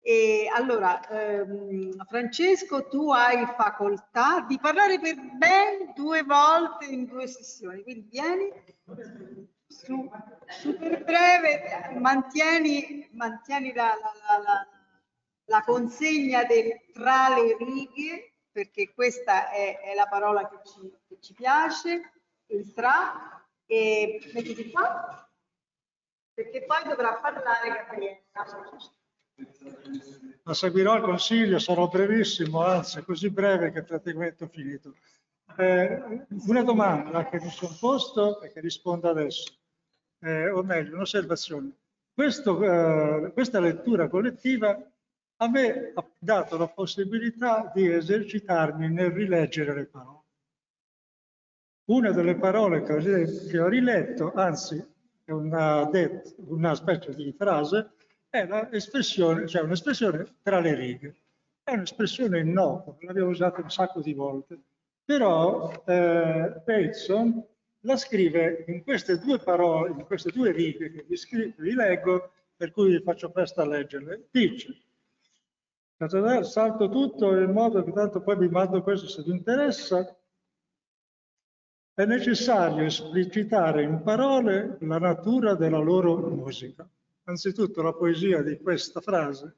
E allora, Francesco, tu hai facoltà di parlare per ben 2 volte in 2 sessioni, quindi vieni super breve, mantieni la consegna del tra le righe, perché questa è la parola che ci piace, il tra, e mettiti qua, perché poi dovrà parlare Gabriella. Ma seguirò il consiglio, sarò brevissimo, anzi così breve che praticamente ho finito. Una domanda che mi sono posto e che rispondo adesso, o meglio, un'osservazione. Questa lettura collettiva a me ha dato la possibilità di esercitarmi nel rileggere le parole. Una delle parole che ho riletto, anzi è una specie di frase, è l'espressione, cioè un'espressione tra le righe. È un'espressione innocua, l'abbiamo usata un sacco di volte, però Bateson la scrive in queste 2 parole, in queste 2 righe che vi leggo, per cui vi faccio presto a leggerle. Dice, salto tutto in modo che tanto poi vi mando questo se vi interessa. È necessario esplicitare in parole la natura della loro musica. Anzitutto la poesia di questa frase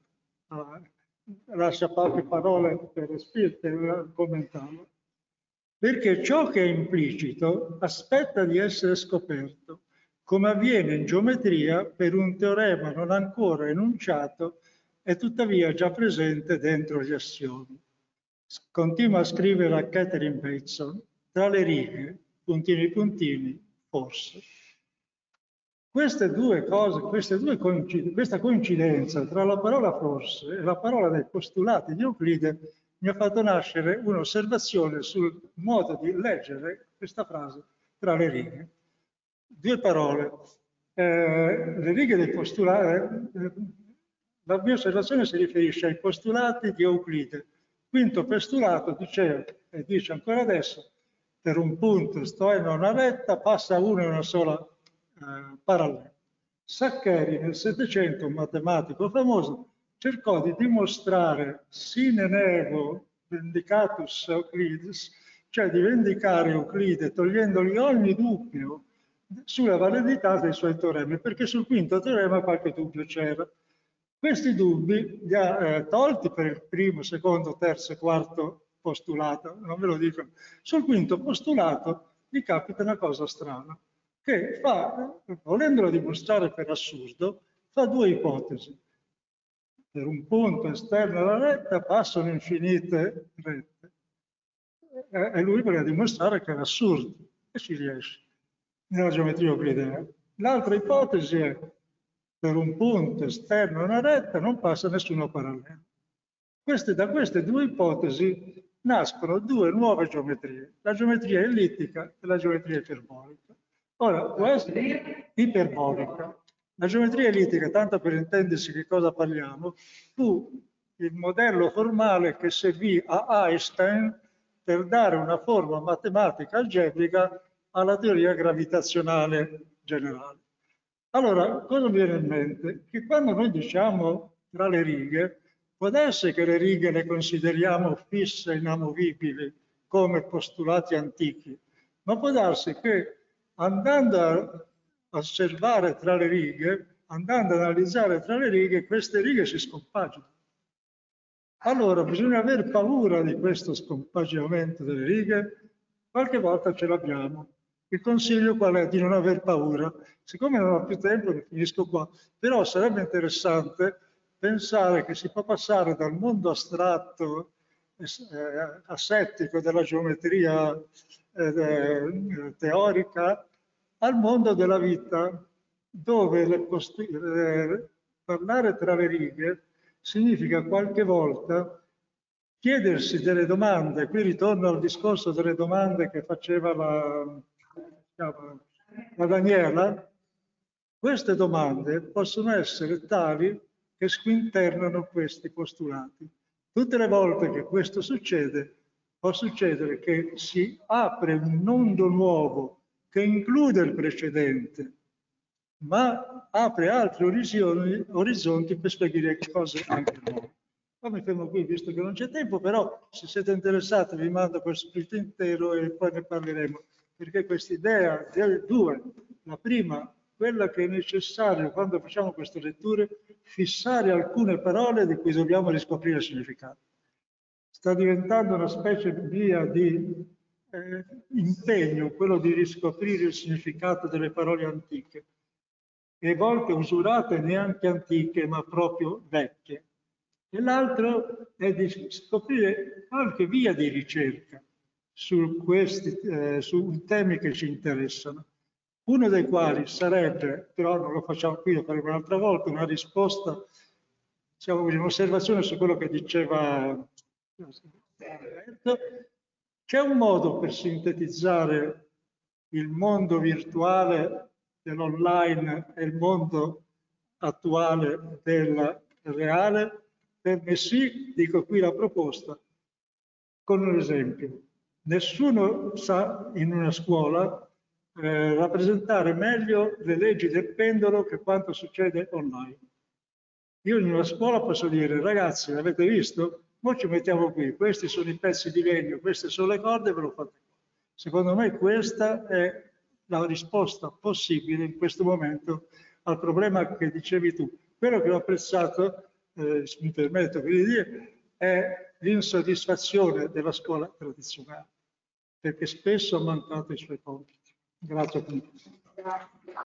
lascia poche parole per commentarlo, perché ciò che è implicito aspetta di essere scoperto, come avviene in geometria per un teorema non ancora enunciato e tuttavia già presente dentro gli assiomi. Continua a scrivere a Catherine Bateson, tra le righe, puntini puntini, forse. Queste 2 cose, questa coincidenza tra la parola forse e la parola dei postulati di Euclide mi ha fatto nascere un'osservazione sul modo di leggere questa frase tra le righe. 2 parole. Le righe dei postulati, la mia osservazione si riferisce ai postulati di Euclide. Quinto postulato diceva, e dice ancora adesso, per un punto sto in una retta, passa una e una sola parallela. Saccheri nel Settecento, un matematico famoso, cercò di dimostrare sine nego vendicatus Euclides, cioè di vendicare Euclide togliendogli ogni dubbio sulla validità dei suoi teoremi, perché sul quinto teorema qualche dubbio c'era. Questi dubbi li ha tolti per il primo, secondo, terzo e quarto postulato, non ve lo dico. Sul quinto postulato gli capita una cosa strana, che volendolo dimostrare per assurdo, fa 2 ipotesi. Per un punto esterno alla retta passano infinite rette. E lui voleva dimostrare che era assurdo, e ci riesce nella geometria euclidea. L'altra ipotesi è per un punto esterno a una retta non passa nessuno parallelo. Da queste 2 ipotesi nascono 2 nuove geometrie, la geometria ellittica e la geometria iperbolica. Ora, può essere iperbolica. La geometria ellittica, tanto per intendersi che cosa parliamo, fu il modello formale che servì a Einstein per dare una forma matematica algebrica alla teoria gravitazionale generale. Allora, cosa mi viene in mente? Che quando noi diciamo tra le righe, può darsi che le righe le consideriamo fisse e inamovibili come postulati antichi, ma può darsi che andando a osservare tra le righe, andando ad analizzare tra le righe, queste righe si scompaginano. Allora bisogna aver paura di questo scompaginamento delle righe, qualche volta ce l'abbiamo. Il consiglio qual è? Di non aver paura. Siccome non ho più tempo, ne finisco qua. Però sarebbe interessante pensare che si può passare dal mondo astratto, asettico della geometria teorica al mondo della vita, dove parlare tra le righe significa qualche volta chiedersi delle domande. Qui ritorno al discorso delle domande che faceva la Daniela. Queste domande possono essere tali che squinternano questi postulati. Tutte le volte che questo succede, può succedere che si apre un mondo nuovo che include il precedente, ma apre altri orizzonti per spiegare cose anche nuove. Poi mi fermo qui, visto che non c'è tempo, però se siete interessati vi mando quel split intero e poi ne parleremo, perché questa idea delle due, la prima, quella che è necessario quando facciamo queste letture, fissare alcune parole di cui dobbiamo riscoprire il significato. Sta diventando una specie via di impegno, quello di riscoprire il significato delle parole antiche, e a volte usurate neanche antiche, ma proprio vecchie. E l'altro è di scoprire qualche via di ricerca su temi che ci interessano. Uno dei quali sarebbe, però non lo facciamo qui, lo faremo un'altra volta, una risposta, diciamo, un'osservazione su quello che diceva Alberto. C'è un modo per sintetizzare il mondo virtuale dell'online e il mondo attuale del reale? Per me sì, dico qui la proposta, con un esempio. Nessuno sa in una scuola rappresentare meglio le leggi del pendolo che quanto succede online. Io in una scuola posso dire, ragazzi, avete visto? Noi ci mettiamo qui, questi sono i pezzi di legno, queste sono le corde, ve lo fate. Secondo me questa è la risposta possibile in questo momento al problema che dicevi tu. Quello che ho apprezzato, mi permetto di dire, è l'insoddisfazione della scuola tradizionale, perché spesso ha mancato i suoi compiti. Grazie a tutti.